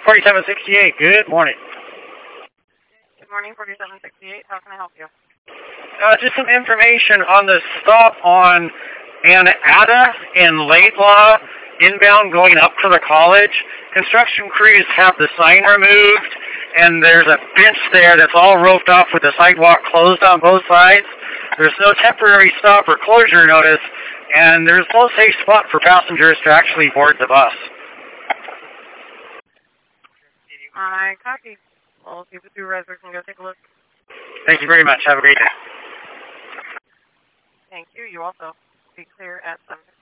4768, good morning. Good morning, 4768. How can I help you? Just some information on the stop on Anada in Laidlaw, inbound going up to the college. Construction crews have the sign removed, and there's a bench there that's all roped off with the sidewalk closed on both sides. There's no temporary stop or closure notice, and there's no safe spot for passengers to actually board the bus. I copy. We'll see if the supervisor can go take a look. Thank you very much. Have a great day. Thank you. You also be clear at 7:15.